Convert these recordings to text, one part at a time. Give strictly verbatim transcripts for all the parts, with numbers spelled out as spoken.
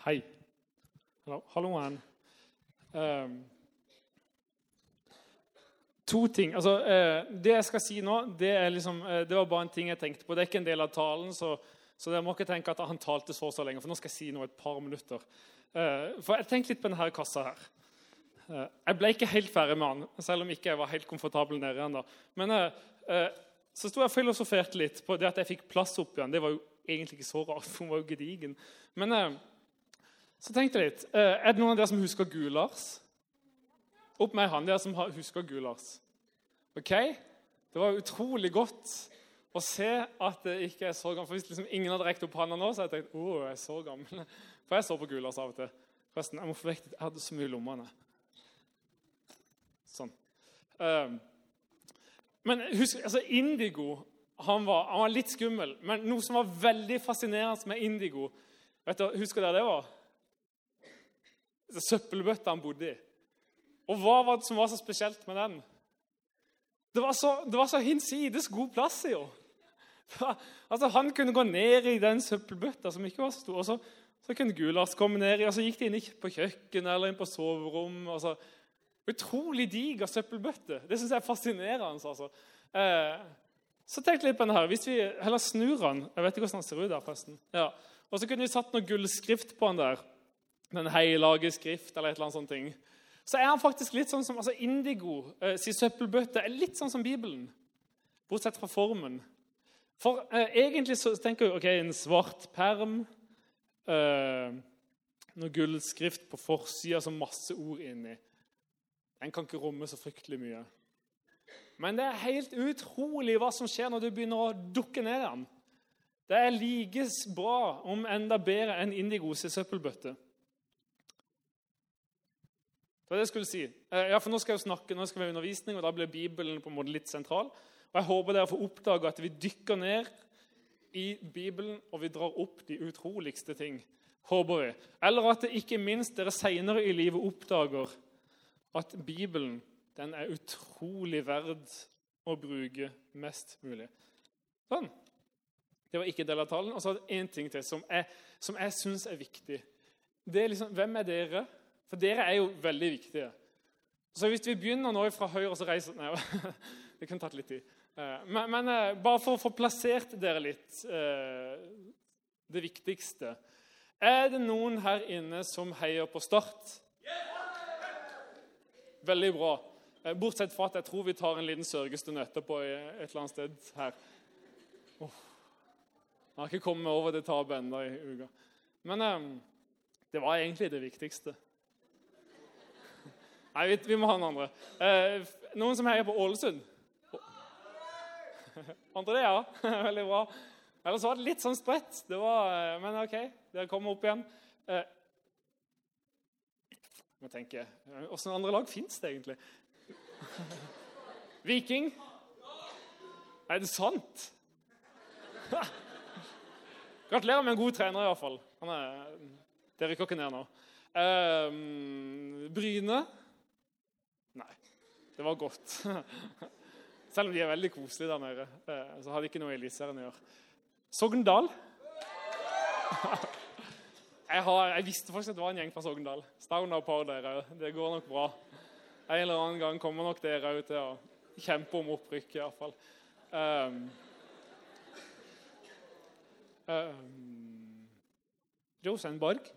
Hei. Hallo, hallo Ann. Um, to ting. Altså, uh, det jeg skal si nå, det, er liksom, uh, det var bare en ting jeg tenkte på. Det er ikke en del av talen, så, så dere må ikke tenke at han talte så så lenge, for nå skal jeg si noe et par minutter. Uh, for jeg tenkte litt på denne kassa her. Uh, jeg ble ikke helt ferdig med han, selv om ikke jeg var helt komfortabel nede igjen da. Men uh, uh, så stod jeg og filosoferte litt på det at jeg fikk plass opp igjen. Det var jo egentlig ikke så rart, for hun var jo gedigen. Men uh, så tenkte jeg litt, uh, er det noen av dere som husker Gulars? Opp med han, dere som husker Gulars. Ok? Det var utrolig godt å se at det ikke er så gammel. For hvis liksom ingen hadde rekt opp handa nå, så hadde jeg tenkt, åh, jeg er så gammel. For jeg så på Gulars av og til. Forresten, jeg må få vekk, jeg hadde så mye i lommene. Sånn. Uh, men husk, altså Indigo, han var, han var litt skummel, men noe som var veldig fascinerende med Indigo, vet du, husker dere det var? Søppelbøtta han bodde i. Og hva var det som var så spesielt med den? Det var så, det var så hinsides god plass i jo. Var, altså han kunne gå ned i den søppelbøtta som ikke var så stor, og så, så kunne Gulars komme ned i, og så gikk de inn på kjøkken eller inn på soverom, og så utrolig diger søppelbøtte. Det synes jeg er fascinerende, altså. Eh, så tenk litt på den her. Hvis vi heller snur den, jeg vet ikke hvordan den ser ut der, forresten. Ja. Og så kunne vi satt noe gullskrift på den der. Den heilage skrift, eller et eller annet sånt ting. Så er han faktisk litt sånn som, altså Indigo, eh, sin søppelbøtte, er litt sånn som Bibelen. Bortsett fra formen. For eh, egentlig så tenker jeg, ok, en svart perm, eh, noe gullskrift på forsiden, så masse ord inni. Den kan ikke romme så fryktelig mye. Men det er helt utrolig hva som skjer når du begynner å dukke ned i den. Det er like bra, om enda bedre enn Indigos i søppelbøtte. Det var det jeg skulle si. Ja, for nå skal jeg snakke, nå skal vi ha undervisning, og da blir Bibelen på en måte litt sentral. Og jeg håper dere får oppdage at vi dykker ned i Bibelen, og vi drar opp de utroligste ting. Håper vi. Eller at det ikke minst dere senere i livet oppdager at Bibelen, den er utrolig verd å bruke mest mulig. Sånn. Det var ikke del av talen. Og så er det en ting til som jeg, som jeg synes er viktig. Det er liksom, hvem er dere? For dere er jo veldig viktige. Så hvis vi begynner nå fra høyre, så reiser... Nei, det kunne tatt litt tid. Men, men bare for å få plassert dere litt, det viktigste. Er det noen her inne som heier på Start? Veldig bra. Bortsett fra at jeg tror vi tar en liten sørgestund etterpå i et eller annet sted her. Oh. Jeg har ikke kommet over det tabet enda i uka. Men um, det var egentlig det viktigste. Nei, vi, vi må ha noen andre. Eh, noen som heier på Ålesund? Andre det, ja. Veldig bra. Ellers var det litt sånn spredt. Det var, men ok, dere kommer opp igjen. Eh, Jeg tenker, hvordan andre lag finnes det egentlig? Viking? Er det sant? Gratulerer med en god trener i hvert fall. Han er, det rykker ikke ned nå. Um, Bryne? Nei, det var godt. Selv om de er veldig koselige der nede, så har de ikke noe i Eliteserien å gjøre. Sogndal? Jeg, har, jeg visste faktisk at det var en gjeng fra Sogndal. Stavna og par dere, det går nok bra. En eller annen gang kommer nok dere ut til å kjempe om opprykk i hvert fall. Um, um, Rosenborg?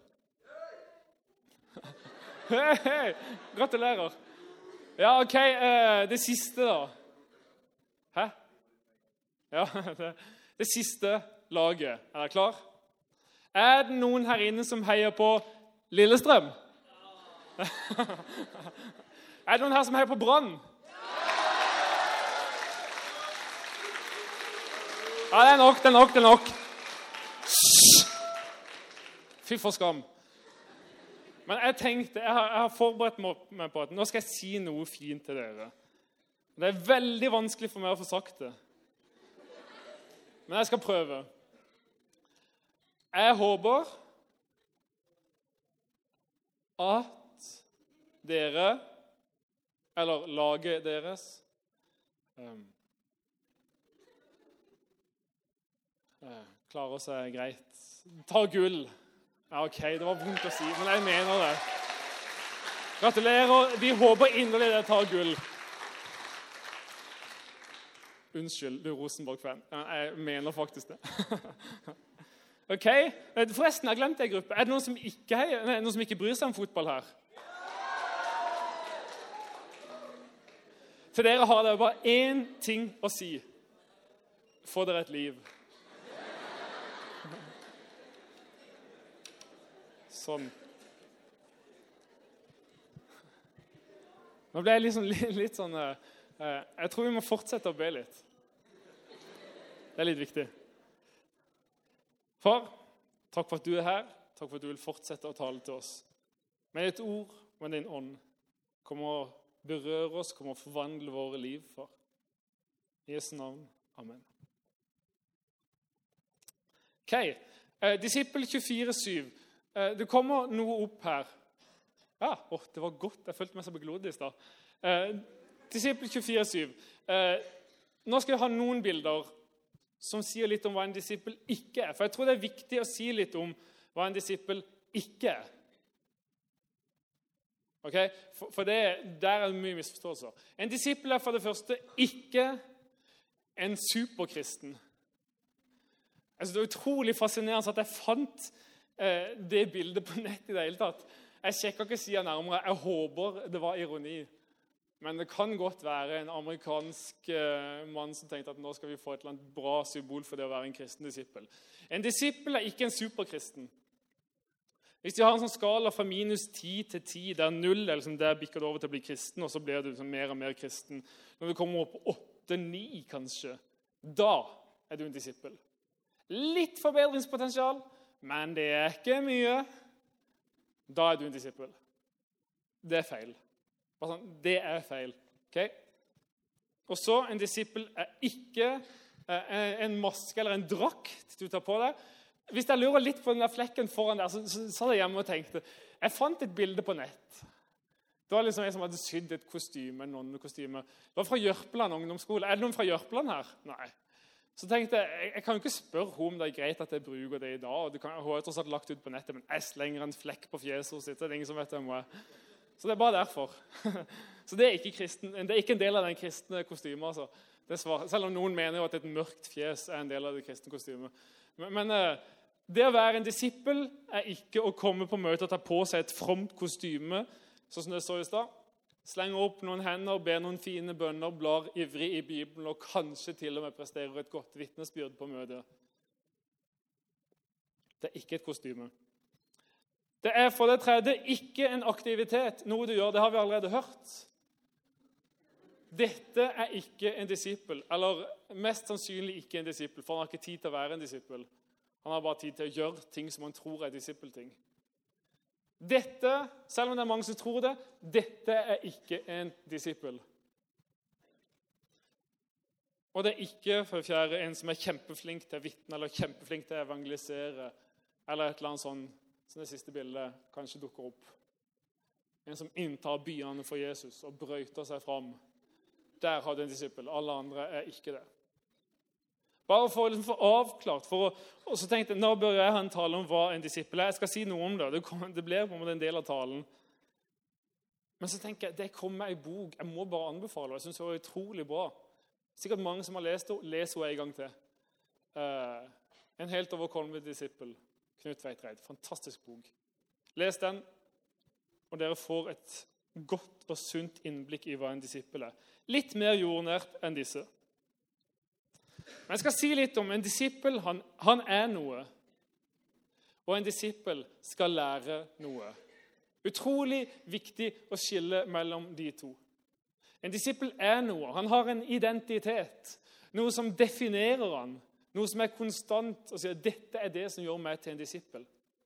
Hei, hei, gratulerer. Ja, ok, uh, det siste da. Hæ? Ja, det, det siste laget. Er dere klar? Er det noen her inne som heier på Lillestrøm? Ja. Er det noen her som heier på Brann? Ja, det er nok, det er nok, det er nok. Fy for skam. Men jeg tenkte, jeg har, jeg har forberedt meg på at nå skal jeg si noe fint til dere. Det er veldig vanskelig for meg å få sagt det. Men jeg skal prøve. Jeg håper at dere, eller laget deres, um, klarer seg greit. Ta gull. Ja, ok, det var vondt å si, men jeg mener det. Gratulerer, vi håper inderlig det tar gull. Unnskyld, du er Rosenborg-fan. Jeg mener faktisk det. Ok, forresten, jeg glemte en gruppe. Er det noen som ikke, nei, noen som ikke bryr seg om fotball her? Til dere har det bare én ting å si. Få dere et liv. Sånn. Nå ble jeg liksom, litt, litt sånn... Uh, jeg tror vi må fortsette å be litt. Det er litt viktig. Far, takk for at du er her. Takk for at du vil fortsette å tale til oss. Med ditt ord, med din ånd. Kom og berør oss, kom og forvandle våre liv, far. I Jesu navn. Amen. Ok, eh, Disippel tjuefire syv. Eh, det kommer noe opp her. Ja, åh, det var godt. Jeg følte meg så beglodig i stad. Eh, Disippel tjuefire syv. Eh, nå skal jeg ha noen bilder som sier litt om hva en disippel ikke er. For jeg tror det er viktig å si litt om hva en disippel ikke er. Ok? For, for det, der er det mye misforståelser. En disippel er for det første ikke en superkristen. Altså, det er utrolig fascinerende at jeg fant eh, det bildet på nett i det hele tatt. Jeg sjekker ikke siden nærmere. Jeg håper det var ironi. Men det kan godt være en amerikansk eh, mann som tenkte at nå skal vi få et eller annet bra symbol for det å være en kristen disippel. En disippel er ikke en superkristen. Hvis de har en sånn skala fra minus ti til ti, der null er liksom der bikker det over til å bli kristen, og så blir du liksom mer og mer kristen. Når du kommer opp på åtte ni kanskje, da er du en disippel. Litt forbedringspotensial, men det er ikke mye. Da er du en disippel. Det er feil. Bare sånn, det er feil. Okay? Og så, en disippel er ikke eh, en maske eller en drakt du tar på deg. Hvis jeg lurer litt på den der flekken foran der, så, så satt jeg hjemme og tenkte, jeg fant et bilde på nett. Det var liksom en som hadde sydd et kostyme, en nonnekostyme. Det var fra Jørpeland ungdomsskole. Er det noen fra Jørpeland her? Nei. Så tenkte jeg, jeg, jeg kan jo ikke spørre henne om det er greit at jeg bruker det i dag, og det kan, hun har tross alt lagt ut på nettet, men jeg slenger en flekk på fjeset sitt, det er ingen som vet hvem hun er. Så det er bare derfor. Så det er ikke, kristen, det er ikke en del av den kristne kostymen. Altså. Det svar, selv om noen mener jo at et mørkt fjes er en del av det kristne kostymet. Men, men det å være en disippel er ikke å komme på møte og ta på seg et fromt kostyme, sånn som det står i stad. Slenger opp noen hender, ber noen fine bønner, blar ivrig i Bibelen og kanskje til og med presterer et godt vitnesbyrd på møtet. Det er ikke et kostyme. Det er for det tredje ikke en aktivitet, noe du gjør, det har vi allerede hørt. Dette er ikke en disippel, eller mest sannsynlig ikke en disippel, for han har ikke tid til å være en disippel. Han har bare tid til å gjøre ting som han tror er disippelting. Dette, selv om det er mange som tror det, dette er ikke en disippel. Og det er ikke, for det fjerde, en som er kjempeflink til å vitne, eller kjempeflink til å evangelisere, eller et eller annet sånt, som det siste bildet kanskje dukker opp. En som inntar byene for Jesus og brøyter seg fram. Der har du en disippel. Alle andre er ikke det. Bare for å liksom få avklart. For å, og så tenkte jeg, nå bør jeg ha en tale om hva en disippel er. Jeg skal si noe om det. Det, kom, det ble på en måte en del av talen. Men så tenker jeg, det kommer i bok. Jeg må bare anbefale. Jeg synes det var utrolig bra. Sikkert mange som har lest det. Les henne en gang til. Uh, en helt overkommelig disippel. Knut Veitreid. Fantastisk bok. Les den, og dere får et godt og sunt innblikk i hva en disippel er. Litt mer jordnært enn disse. Men jeg skal si litt om en disippel. Han, han er noe. Og en disippel skal lære noe. Utrolig viktig å skille mellom de to. En disippel er noe. Han har en identitet. Noe som definerer han. Noe som er konstant og sier at dette er det som gjør meg til en disippel.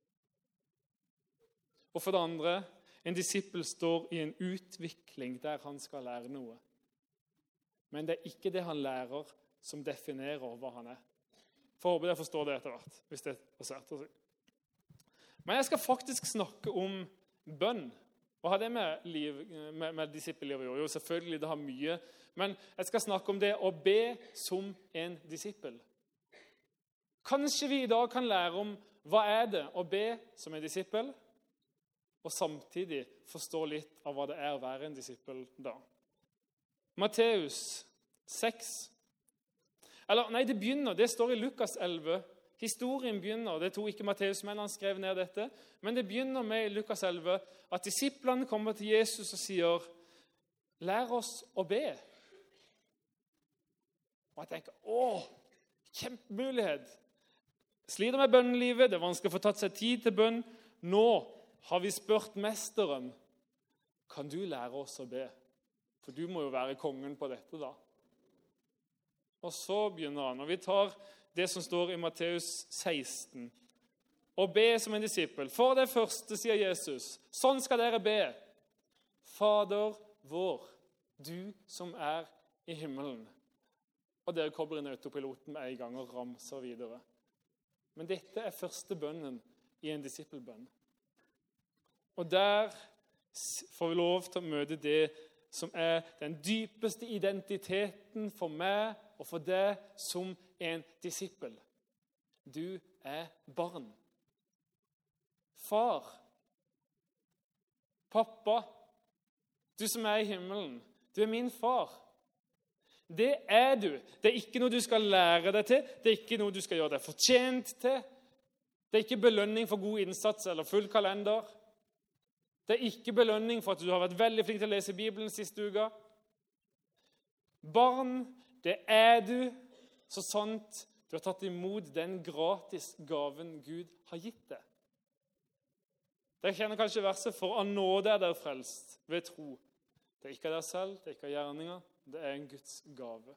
Og for det andre, en disippel står i en utvikling der han skal lære noe. Men det er ikke det han lærer som definerer hva han er. For jeg håper jeg forstår det etter hvert, hvis det er sært å si. Men jeg skal faktisk snakke om bønn. Hva har det med, liv, med, med disippellivet å gjøre? Jo, selvfølgelig det har mye. Men jeg skal snakke om det å be som en disippel. Kanskje vi i dag kan lære om hva er det å be som en disippel, og samtidig forstå litt av hva det er å være en disippel da. Matteus seks. Eller, nei, det begynner, det står i Lukas elleve. Historien begynner, det tok ikke Matteus, men han skrev ned dette, men det begynner med i Lukas elleve at disiplene kommer til Jesus og sier, lær oss å be. Og jeg tenker, åh, kjempemulighet. Sliter med bønnelivet, det er vanskelig å få tatt seg tid til bønn. Nå har vi spurt mesteren, kan du lære oss å be? For du må jo være kongen på dette da. Og så begynner han, og vi tar det som står i Matteus seksten. Og be som en disippel. For det første, sier Jesus, sånn skal dere be. Fader vår, du som er i himmelen. Og dere kobler inn autopiloten med en gang og ramser videre. Men dette er første bønnen i en disippelbønn. Og der får vi lov til å møte det som er den dypeste identiteten for meg og for deg som en disippel. Du er barn. Far, pappa, du som er i himmelen, du er min far. Det er du. Det er ikke noe du skal lære deg til. Det er ikke noe du skal gjøre deg fortjent til. Det er ikke belønning for god innsats eller full kalender. Det er ikke belønning for at du har vært veldig flink til å lese Bibelen siste uka. Barn, det er du, så sant du har tatt imot den gratis gaven Gud har gitt deg. Dere kjenner kanskje verset, for av nåde er dere frelst ved tro. Det er ikke av dere selv, det er ikke av gjerninger, det er en Guds gave.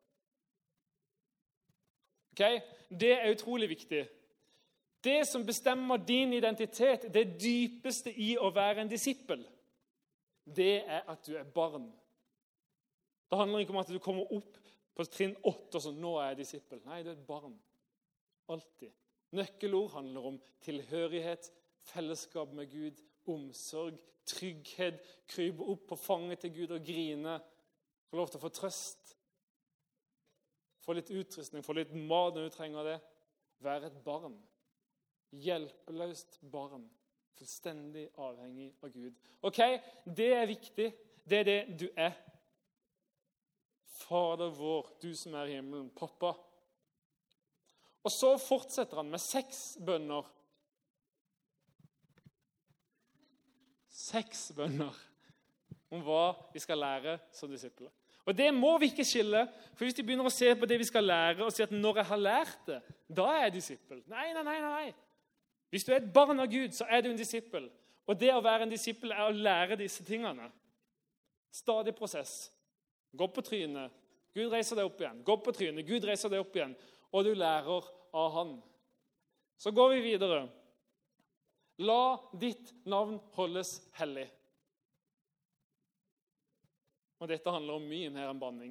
Ok? Det er utrolig viktig. Det som bestemmer din identitet, det dypeste i å være en disippel, det er at du er barn. Det handler ikke om at du kommer opp på trinn åtte og sånn, nå er jeg disippel. Nei, du er et barn. Alltid. Nøkkelord handler om tilhørighet, fellesskap med Gud, omsorg, trygghet, krype opp på fanget til Gud og grine, få lov til å få trøst, få litt utrustning, få litt mat når du trenger det. Være et barn. Hjelpeløst barn, fullstendig avhengig av Gud. Ok, det er viktig. Det er det du er. Fader vår, du som er i himmelen, pappa. Og så fortsetter han med seks bønner. Seks bønner om hva vi skal lære som disipler. Og det må vi ikke skille, for hvis vi begynner å se på det vi skal lære, og si at når jeg har lært det, da er jeg disippel. Nei, nei, nei, nei. Hvis du er et barn av Gud, så er du en disippel. Og det å være en disippel er å lære disse tingene. Stadig prosess. Gå på trynet. Gud reiser deg opp igjen. Gå på trynet. Gud reiser deg opp igjen. Og du lærer av han. Så går vi videre. La ditt navn holdes hellig. Og dette handler om mye mer enn banning.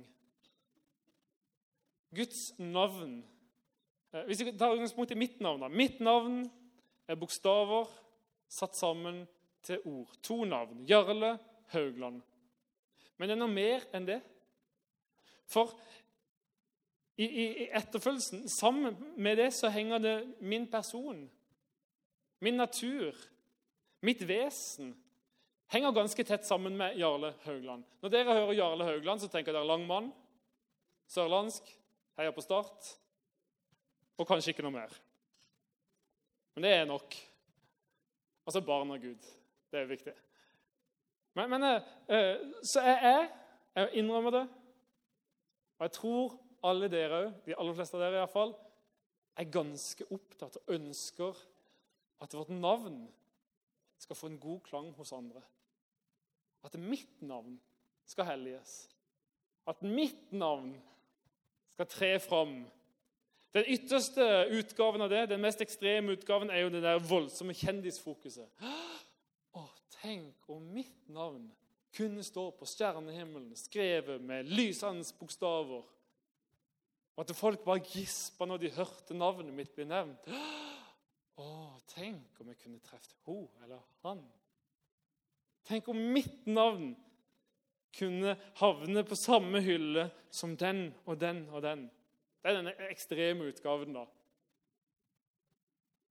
Guds navn. Hvis vi tar utgangspunkt i mitt navn, da. Mitt navn er bokstaver satt sammen til ord. To navn. Jarle Haugland. Men det er noe mer enn det. For i, i, i etterfølgelsen, sammen med det, så henger det min person, min natur, mitt vesen, henger ganske tett sammen med Jarle Haugland. Når dere hører Jarle Haugland, så tenker dere lang mann, sørlandsk, heier på Start, og kanskje ikke noe mer. Men det er nok. Altså barn av Gud. Det er viktig. Men, men eh, så er jeg, jeg innrømmer det, og jeg tror alle dere, de aller fleste av dere i hvert fall, er ganske opptatt og ønsker at vårt navn skal få en god klang hos andre. At mitt navn skal helliges. At mitt navn skal tre fram. Den ytterste utgaven av det, den mest ekstreme utgaven, er jo det der voldsomme kjendisfokuset. Åh, tenk om mitt navn kunne stå på stjernehimmelen, skrevet med lysende bokstaver. Og at folk bare gispa når de hørte navnet mitt bli nevnt. Åh, tenk om jeg kunne treffe hun eller han. Tenk om mitt navn kunne havne på samme hylle som den og den og den. Det er denne ekstreme utgaven da.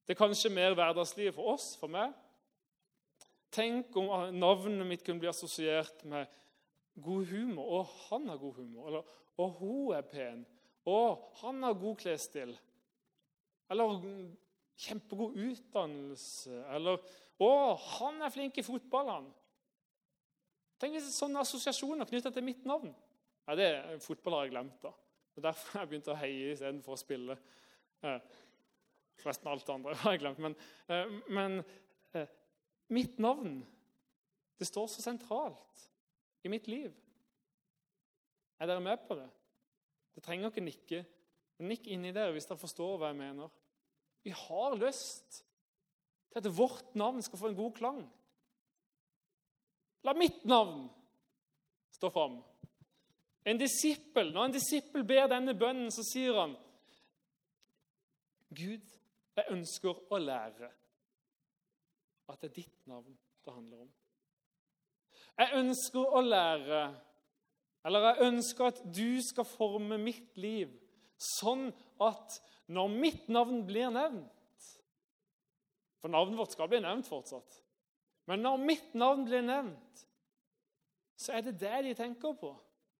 Det er kanskje mer hverdagslige for oss, for meg. Tenk om navnet mitt kunne bli assosiert med god humor. Å, han har god humor. Eller, å, hun er pen. Å, han har god klesstil. Eller kjempegod utdannelse. Eller, å, han er flink i fotball, han. Tenk hvis det er sånne assosiasjoner knyttet til mitt navn. Ja, det er fotball har jeg glemt da. Det er derfor jeg begynte å heie i stedet for å spille. Forresten alt det andre har jeg glemt. Men, men mitt navn, det står så sentralt i mitt liv. Er dere med på det? Det trenger ikke nikke. Nikk inn i dere hvis dere forstår hva jeg mener. Vi har lyst til at vårt navn skal få en god klang. La mitt navn stå frem. En disippel, når en disippel ber denne bønnen, så sier han, Gud, jeg ønsker å lære at det er ditt navn det handler om. Jeg ønsker å lære, eller jeg ønsker at du skal forme mitt liv, sånn at når mitt navn blir nevnt, for navnet vårt skal bli nevnt fortsatt, men når mitt navn blir nevnt, så er det det de tenker på.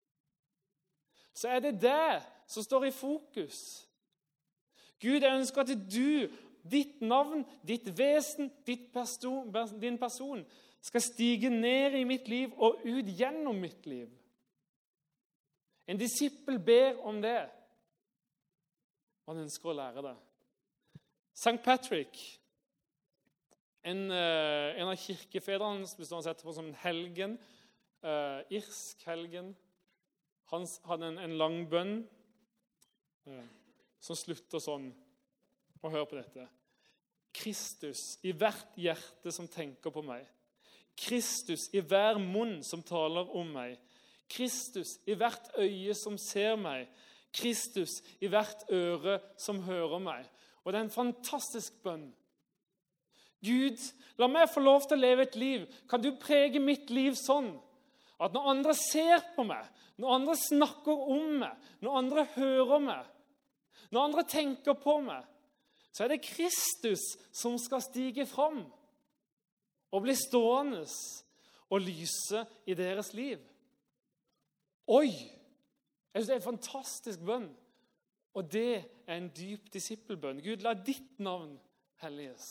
Så er det det som står i fokus. Gud, jeg ønsker at du, ditt navn, ditt vesen, ditt person, din person, skal stige ned i mitt liv og ut gjennom mitt liv. En disippel ber om det. Han ønsker å lære det. Sankt Patrick, en, en av kirkefedrene, hvis han setter på som en helgen, uh, irsk helgen, han hadde en, en lang bønn uh, som slutter sånn, og hør på dette. Kristus i hvert hjerte som tenker på meg. Kristus i hver munn som taler om meg. Kristus i hvert øye som ser meg. Kristus i hvert øre som hører meg. Og det er en fantastisk bønn. Gud, la meg få lov til å leve et liv. Kan du prege mitt liv sånn at når andre ser på meg, når andre snakker om meg, når andre hører meg, når andre tenker på meg, så er det Kristus som skal stige fram og bli stående og lyse i deres liv. Oi! Jeg synes det er en fantastisk bønn. Og det er en dyp disippelbønn. Gud, la ditt navn helliges.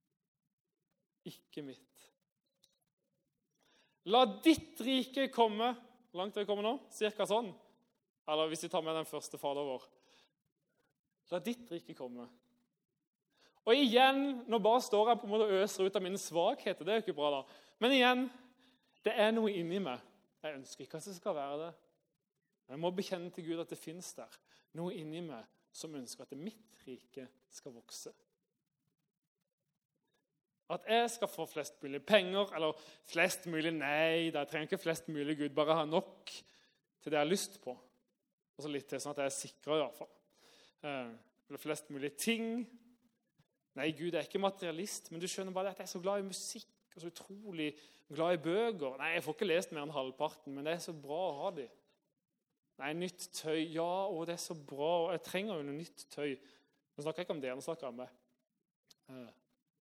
Ikke mitt. La ditt rike komme. Hvor langt vil jeg komme nå? Cirka sånn. Eller hvis vi tar med den første fader vår. La ditt rike komme. Og igjen, nå bare står jeg på en måte og øser ut av mine svakheter. Det er jo ikke bra da. Men igjen, det er noe inni meg. Jeg ønsker ikke at det skal være det. Jeg må bekjenne til Gud at det finnes der. Noe inni meg som ønsker at mitt rike skal vokse. At jeg skal få flest mulig penger, eller flest mulig nei, da jeg trenger ikke flest mulig Gud, bare ha nok til det jeg har lyst på. Og så litt til, sånn at jeg er sikker i hvert fall. Eller flest mulig ting. Nei, Gud er ikke materialist, men du skjønner bare at jeg er så glad i musikk, og så utrolig glad i bøker. Nei, jeg får ikke lest mer enn halvparten, men det er så bra å ha de. Nei, nytt tøy. Ja, å, det er så bra. Og jeg trenger jo noe nytt tøy. Nå snakker jeg ikke om det, nå snakker jeg om meg. Eh.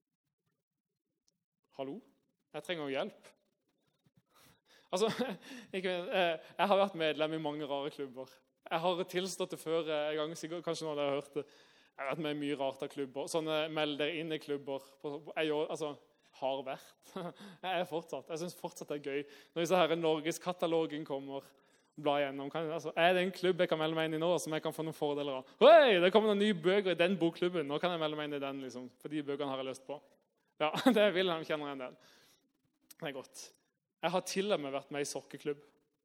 Hallo? Jeg trenger jo hjelp. Altså, ikke, eh, jeg har vært medlem i mange rare klubber. Jeg har tilstått det før en gang, sikkert, kanskje noen av dere har hørt det. Jeg har vært med mye rart av klubber. Sånne meld dere inn i klubber. Jeg altså, har vært. Jeg er fortsatt. Jeg synes fortsatt det er gøy. Når disse her Norgeskatalogen kommer, bla igjennom. Kan, altså, er det en klubb jeg kan melde meg inn i nå, som jeg kan få noen fordeler av? Hei, det kommer noen nye bøker i den bokklubben. Nå kan jeg melde meg inn i den, liksom. For de bøkene har jeg lyst på. Ja, det vil han kjenner en del. Det er godt. Jeg har til og med vært med i sokkeklubb.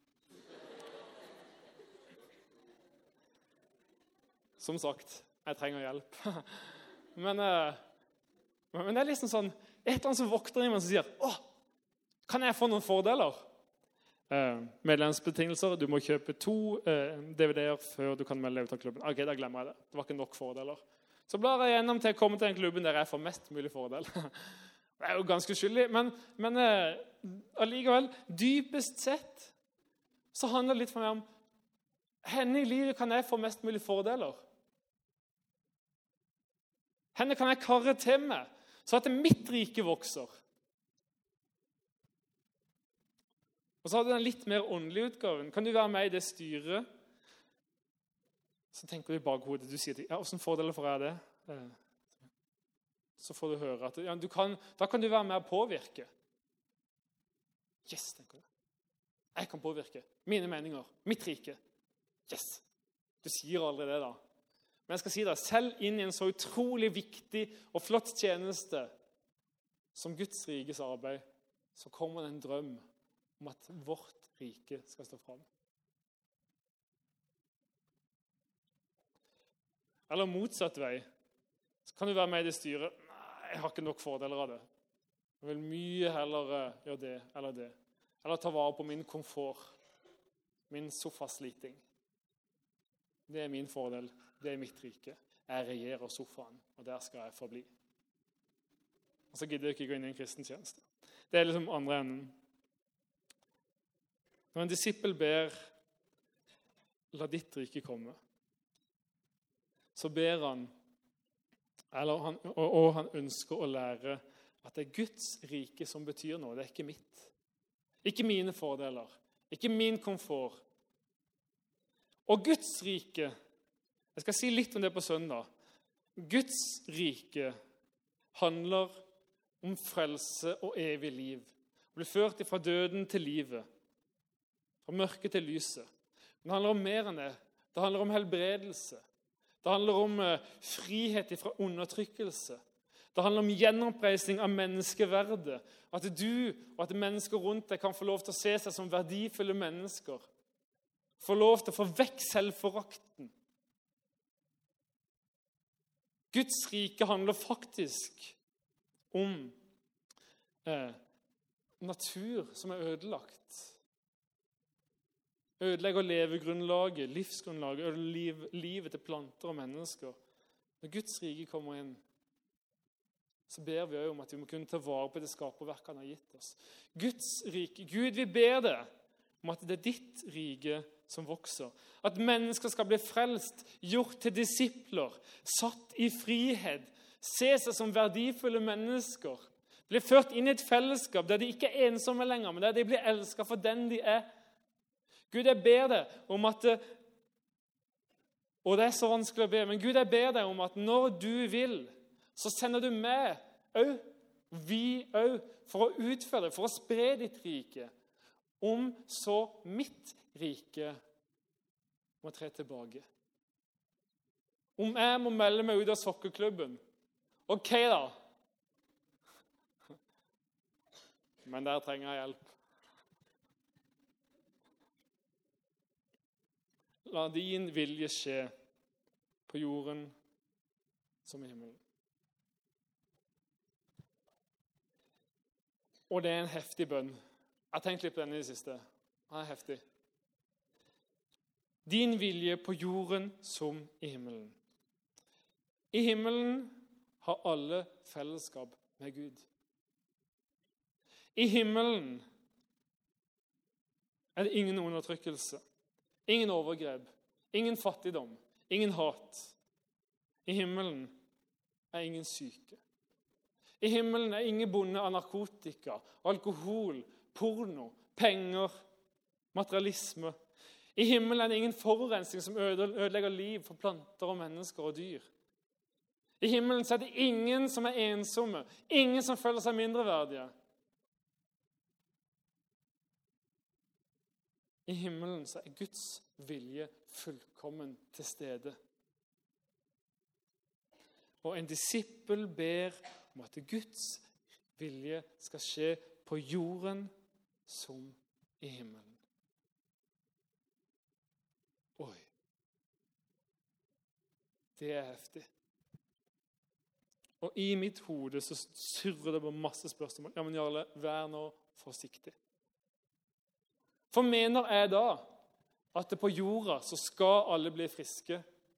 Som sagt, jeg trenger hjelp. Men, men det er liksom sånn, et eller annet som vokter i meg som sier, åh, kan jeg få noen fordeler? Eh, medlemsbetingelser, du må kjøpe to eh, D V D-er før du kan melde deg ut av klubben. Ok, da glemmer jeg det. Det var ikke nok fordeler. Så blar jeg gjennom til å komme til en klubben der jeg får mest mulig fordel. Det er jo ganske skyldig, men, men eh, allikevel, dypest sett, så handler det litt for meg om, henne i livet kan jeg få mest mulig fordeler. Henne kan jeg karre til meg, så at mitt rike vokser. Og så har du den litt mer åndelige utgaven. Kan du være med i det styret? Så tenker du i bakhodet, du sier, ja, hvordan fordeler får jeg det? Så får du høre at ja, du kan, da kan du være med å påvirke. Yes, tenker du. Jeg kan påvirke. Mine meninger. Mitt rike. Yes. Du sier aldri det da. Men jeg skal si det, selv inn i en så utrolig viktig og flott tjeneste som Guds rikes arbeid, så kommer det en drøm om at vårt rike skal stå fram. Eller motsatt vei. Så kan du være med i det styret. Nei, jeg har ikke nok fordeler av det. Jeg vil mye heller gjøre det eller det. Eller ta vare på min komfort. Min sofasliting. Det er min fordel. Det er mitt rike. Jeg regjerer sofaen, og der skal jeg forbli. Og så gidder jeg ikke gå inn i en kristen tjeneste. Det er liksom andre enden. Når en disippel ber, la ditt rike komme, så ber han, eller han, og, og han ønsker å lære at det er Guds rike som betyr noe, det er ikke mitt. Ikke mine fordeler, ikke min komfort. Og Guds rike, jeg skal si litt om det på søndag, Guds rike handler om frelse og evig liv. Blir ført fra døden til livet, fra mørket til lyset. Men det handler om mer enn det. Det handler om helbredelse. Det handler om frihet fra undertrykkelse. Det handler om gjenoppreisning av menneskeverdet. At du og at mennesker rundt deg kan få lov til å se seg som verdifulle mennesker. Få lov til å få vekk selvforakten. Guds rike handler faktisk om eh, natur som er ødelagt. Ødelegger levegrunnlaget, livsgrunnlaget, ødelegger liv, livet til planter og mennesker. Når Guds rike kommer inn, så ber vi om at vi må kunne ta vare på det skaperverket han har gitt oss. Guds rike, Gud, vi ber det om at det er ditt rike som vokser. At mennesker skal bli frelst, gjort til disipler, satt i frihet, se seg som verdifulle mennesker, bli ført inn i et fellesskap der de ikke er ensomme lenger, men der de blir elsket for den de er. Gud, jeg ber deg om at, og det er så vanskelig å be, men Gud, jeg ber deg om at når du vil, så sender du med, og vi også, for å utføre, for å spre ditt rike, om så mitt rike må tre tilbake. Om jeg må melde meg ut av sokkeklubben, ok da. Men der trenger jeg hjelp. La din vilje skje på jorden som i himmelen. Og det er en heftig bønn. Jeg har tenkt litt på denne i det siste. Den er heftig. Din vilje på jorden som i himmelen. I himmelen har alle fellesskap med Gud. I himmelen er det ingen undertrykkelse. Ingen overgrep, ingen fattigdom, ingen hat. I himmelen er ingen syke. I himmelen er ingen bonde av narkotika, alkohol, porno, penger, materialisme. I himmelen er det ingen forurensning som ødelegger liv for planter og mennesker og dyr. I himmelen er det ingen som er ensomme, ingen som føler seg mindreverdige. I himmelen så er Guds vilje fullkommen til stede. Og en disippel ber om at Guds vilje skal skje på jorden som i himmelen. Oi. Det er heftig. Og i mitt hode så surrer det på masse spørsmål. Ja, men Jarle, vær nå forsiktig. For mener jeg da at det på jorda så skal alle bli friske?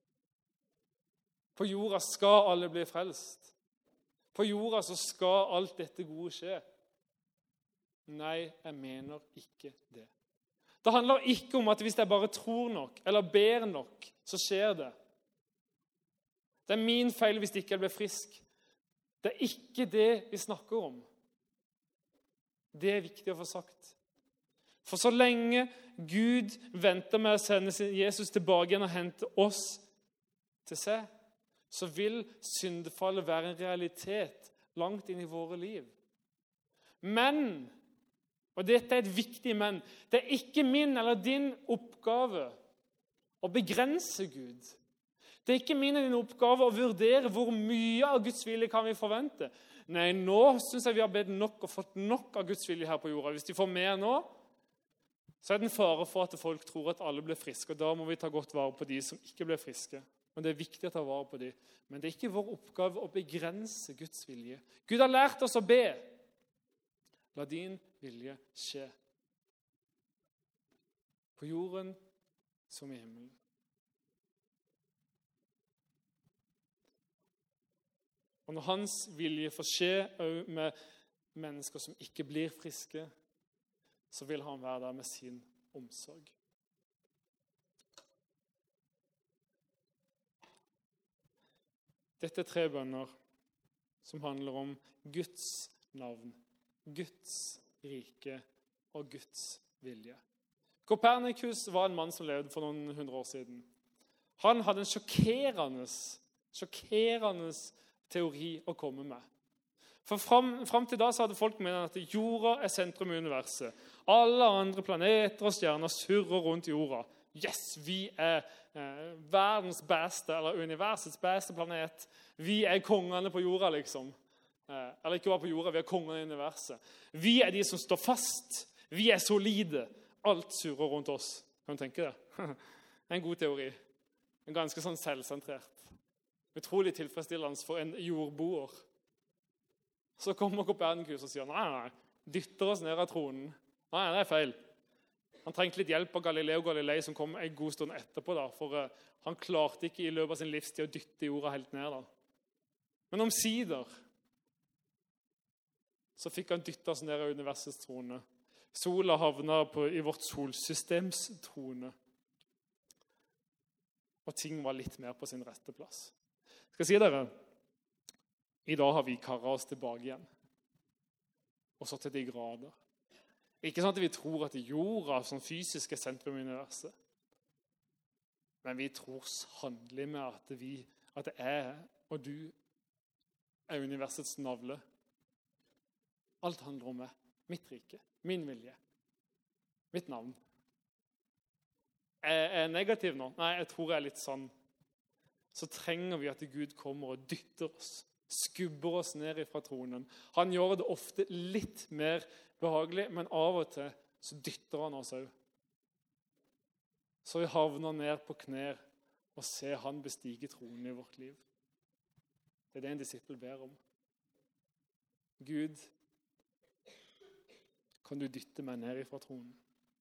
På jorda skal alle bli frelst? På jorda så skal alt dette gode skje? Nei, jeg mener ikke det. Det handler ikke om at hvis jeg bare tror nok, eller ber nok, så skjer det. Det er min feil hvis ikke jeg blir frisk. Det er ikke det vi snakker om. Det er viktig å få sagt. For så lenge Gud venter med å sende Jesus tilbake igjen og hente oss til seg, så vil syndefallet være en realitet langt inn i våre liv. Men, og dette er et viktig men, det er ikke min eller din oppgave å begrense Gud. Det er ikke min eller din oppgave å vurdere hvor mye av Guds vilje kan vi forvente. Nei, nå synes jeg vi har bedt nok og fått nok av Guds vilje her på jorda. Hvis de får mer nå, så er det en fare for at folk tror at alle blir friske, og da må vi ta godt vare på de som ikke blir friske. Men det er viktig å ta vare på de. Men det er ikke vår oppgave å begrense Guds vilje. Gud har lært oss å be. La din vilje skje. På jorden som i himmelen. Og når hans vilje får skje også med mennesker som ikke blir friske, så vil han være der med sin omsorg. Dette er tre bønner som handler om Guds navn, Guds rike og Guds vilje. Kopernikus var en mann som levde for noen hundre år siden. Han hadde en sjokkerende, sjokkerende teori å komme med. For fram, fram til da så hadde folk ment at jorda er sentrum i universet. Alle andre planeter og stjerner surrer rundt jorda. Yes, vi er eh, verdens beste, eller universets beste planet. Vi er kongene på jorda, liksom. Eh, eller ikke bare på jorda, vi er kongene i universet. Vi er de som står fast. Vi er solide. Alt surrer rundt oss. Kan du tenke det? En god teori. En ganske sånn selvsentrert. Utrolig tilfredsstillende for en jordboer. Så kommer Kopernikus og sier, nei, nei, dytter oss ned av tronen. Nei, det er feil. Han trengte litt hjelp av Galileo Galilei, som kom en god stund etterpå, da, for uh, han klarte ikke i løpet av sin livstid å dytte jorda helt ned. Da. Men omsider så fikk han dyttet oss ned av universets trone. Sola havna på, i vårt solsystems trone. Og ting var litt mer på sin rette plass. Skal jeg si dere, i dag har vi karret oss tilbake igjen. Og så til de grader. Ikke sånn at vi tror at jorda sånn fysisk er sentrum i universet. Men vi tror sannelig med at, vi, at det er, og du er universets navle. Alt handler om meg. Mitt rike. Min vilje. Mitt navn. Er jeg negativ nå? Nei, jeg tror jeg er litt sann. Så trenger vi at Gud kommer og dytter oss, skubber oss ned fra tronen. Han gjør det ofte litt mer behagelig, men av og til så dytter han oss også. Så vi havner ned på knær og ser han bestige tronen i vårt liv. Det er det en disippel ber om. Gud, kan du dytte meg ned fra tronen?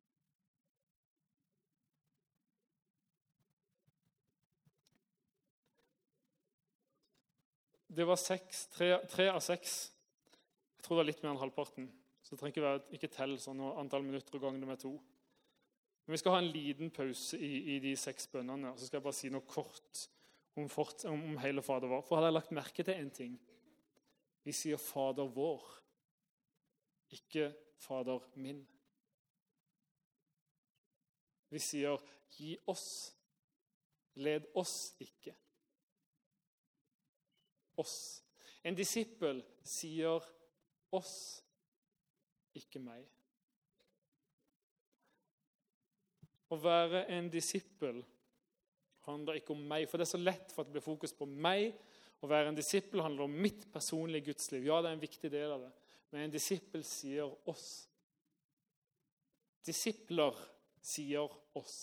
Det var seks, tre, tre av seks. Jeg tror det er litt mer enn halvparten. Så det trenger ikke, være, ikke telle sånn antall minutter og ganger med to. Men vi skal ha en liten pause i, i de seks bønnene. Og så skal jeg bare si noe kort om, fort, om hele Fader vår. For hadde jeg lagt merke til en ting. Vi sier Fader vår, ikke Fader min. Vi sier gi oss, led oss ikke. Oss. En disippel sier oss, ikke meg. Å være en disippel handler ikke om meg, for det er så lett for at det blir fokus på meg. Å være en disippel handler om mitt personlige gudsliv. Ja, det er en viktig del av det. Men en disippel sier oss. Disipler sier oss.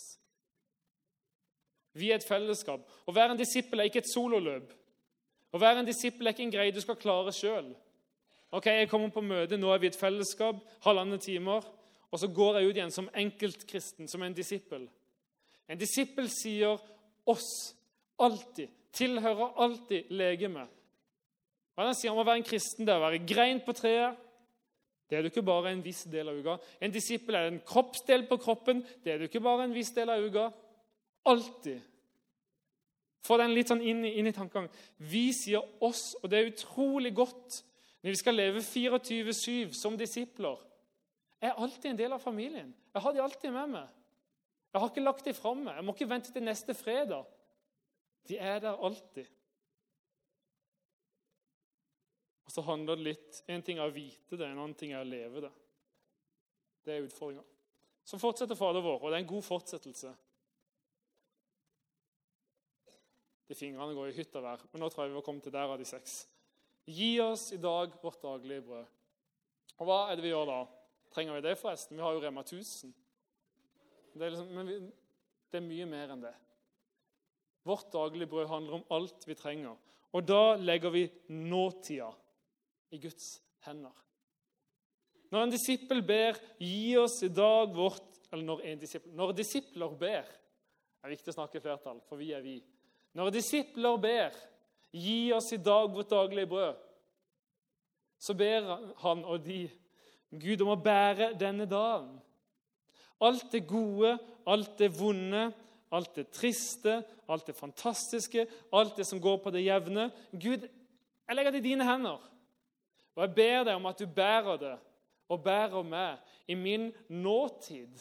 Vi er et fellesskap. Å være en disippel er ikke et sololøp. Å være en disippel er ikke en greie du skal klare selv. Ok, jeg kommer på møte, nå er vi et fellesskap, halvandet timer, og så går jeg ut igjen som enkeltkristen, som en disippel. En disippel sier oss, alltid, tilhører alltid legeme. Hva den sier om å være en kristen, det er å være grein på treet. Det er du ikke bare en viss del av uka. En disippel er en kroppsdel på kroppen, det er du ikke bare en viss del av uka. Alltid. Få den litt sånn inn, i- inn i tankegangen. Vi sier oss, og det er utrolig godt når vi skal leve tjuefire syv som disipler. Jeg er alltid en del av familien. Jeg har de alltid med meg. Jeg har ikke lagt de fra meg. Jeg må ikke vente til neste fredag. De er der alltid. Og så handler det litt, en ting er å vite det, en annen ting er å leve det. Det er utfordringen. Så fortsetter Fader vår, og det er en god fortsettelse. De fingrene går i hytt og vær, men nå tror jeg vi har kommet til der av de seks. Gi oss i dag vårt daglige brød. Og hva er det vi gjør da? Trenger vi det forresten? Vi har jo Rema tusen. Det er, liksom, men vi, det er mye mer enn det. Vårt daglige brød handler om alt vi trenger. Og da legger vi nåtida i Guds hender. Når en disippel ber, gi oss i dag vårt, eller når en disippel, når disipler ber, det er viktig å snakke i flertall, for vi er vi. Når disipler ber, gi oss i dag vårt daglige brød, så ber han og de Gud om å bære denne dagen. Alt det gode, alt det vonde, alt det triste, alt det fantastiske, alt det som går på det jevne. Gud, jeg legger det i dine hender. Og jeg ber deg om at du bærer det, og bærer meg i min nåtid.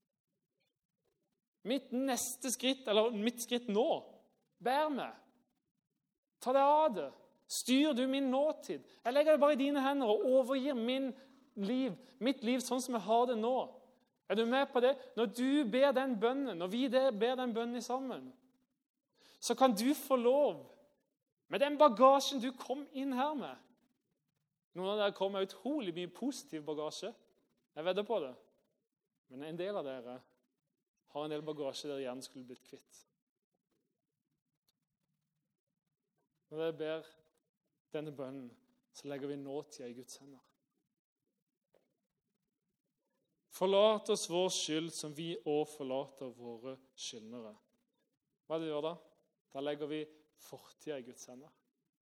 Mitt neste skritt, eller mitt skritt nå, bær meg. Ta deg av det. Styr du min nåtid. Jeg legger det bare i dine hender og overgir min liv, mitt liv sånn som jeg har det nå. Er du med på det? Når du ber den bønnen, når vi ber den bønnen sammen, så kan du få lov, med den bagasjen du kom inn her med. Noen av dere kom med utrolig mye positiv bagasje. Jeg vedder på det. Men en del av dere har en del bagasje dere gjerne skulle blitt kvitt. Når dere ber denne bønnen, så legger vi nåtida i Guds hender. Forlat oss vår skyld som vi også forlater våre skyldnere. Hva er det vi gjør da? Da legger vi fortida i Guds hender.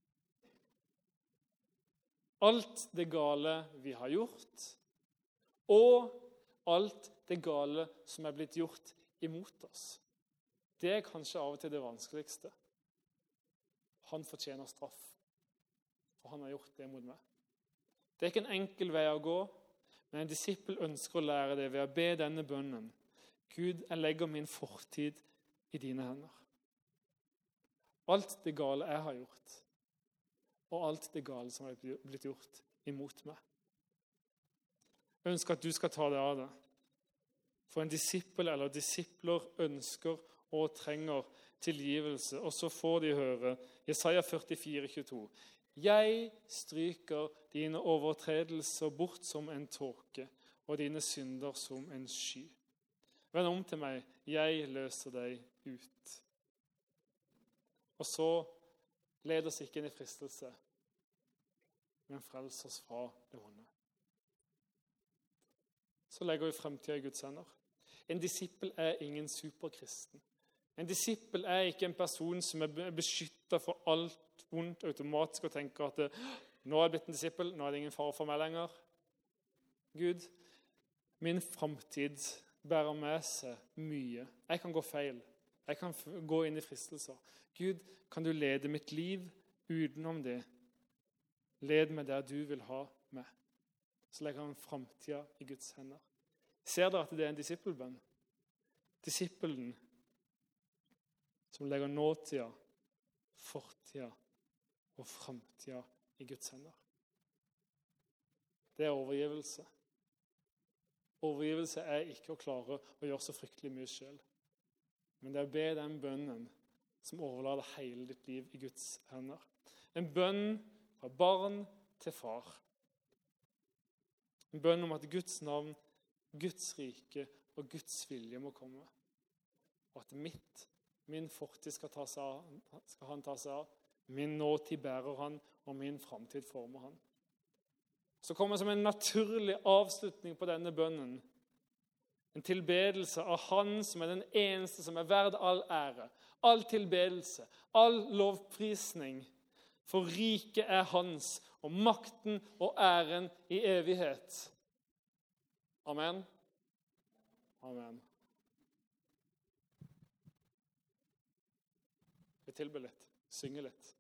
Alt det gale vi har gjort, og alt det gale som er blitt gjort imot oss. Det er kanskje av og til det vanskeligste. Han fortjener straff, for han har gjort det mot meg. Det er ikke en enkel vei å gå, men en disippel ønsker å lære det ved å be denne bønnen. Gud, jeg legger min fortid i dine hender. Alt det gale jeg har gjort, og alt det gale som er blitt gjort imot meg. Jeg ønsker at du skal ta det av det. For en disippel eller disipler ønsker og trenger tilgivelse. Og så får de høre Jesaja førtifire, tjueto. Jeg stryker dine overtredelser bort som en tåke, og dine synder som en sky. Vend om til meg, jeg løser deg ut. Og så led oss ikke inn i fristelse, men frels oss fra det vonde. Så legger vi fremtiden i Guds hender. En disippel er ingen superkristen. En disippel er ikke en person som er beskyttet for alt vondt automatisk og tenker at det, nå er jeg blitt en disippel, nå er det ingen fare for meg lenger. Gud, min fremtid bærer med seg mye. Jeg kan gå feil. Jeg kan gå inn i fristelser. Gud, kan du lede mitt liv utenom det? Led meg der du vil ha meg. Så legger han fremtiden i Guds hender. Ser dere at det er en disippelbønn? Disippelen som legger nåtida, fortida og fremtida i Guds hender. Det er overgivelse. Overgivelse er ikke å klare å gjøre så fryktelig mye selv. Men det er å be den bønnen som overlater hele ditt liv i Guds hender. En bønn fra barn til far. En bønn om at Guds navn, Guds rike og Guds vilje må komme. Og at mitt, min fortid skal, ta seg av, skal han ta seg av. Min nåtid bærer han, og min fremtid former han. Så kommer som en naturlig avslutning på denne bønnen en tilbedelse av han som er den eneste som er verd all ære, all tilbedelse, all lovprisning. For riket er hans, og makten og æren i evighet. Amen. Amen. Vi tilbe litt, synge litt.